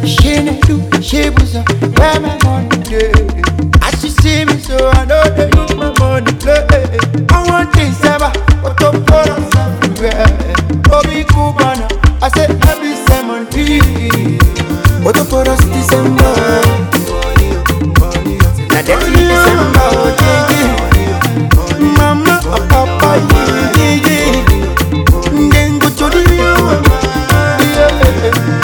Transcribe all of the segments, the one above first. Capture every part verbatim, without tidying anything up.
She not do, she was a where my money day. As she see me, so I know they use my money play. I want this ever, but to put us everywhere. Bobby Cubana, I said every seven tea. But to put us December. Now that's me December, yeah, yeah. Mama, papa, yeah, yeah, yeah. Then go to the yeah.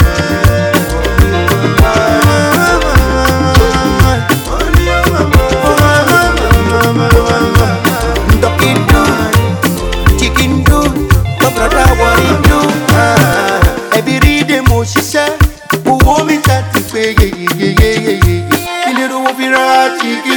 She said, who want me to pay? Yeah, yeah, yeah, yeah, yeah. The little will be right.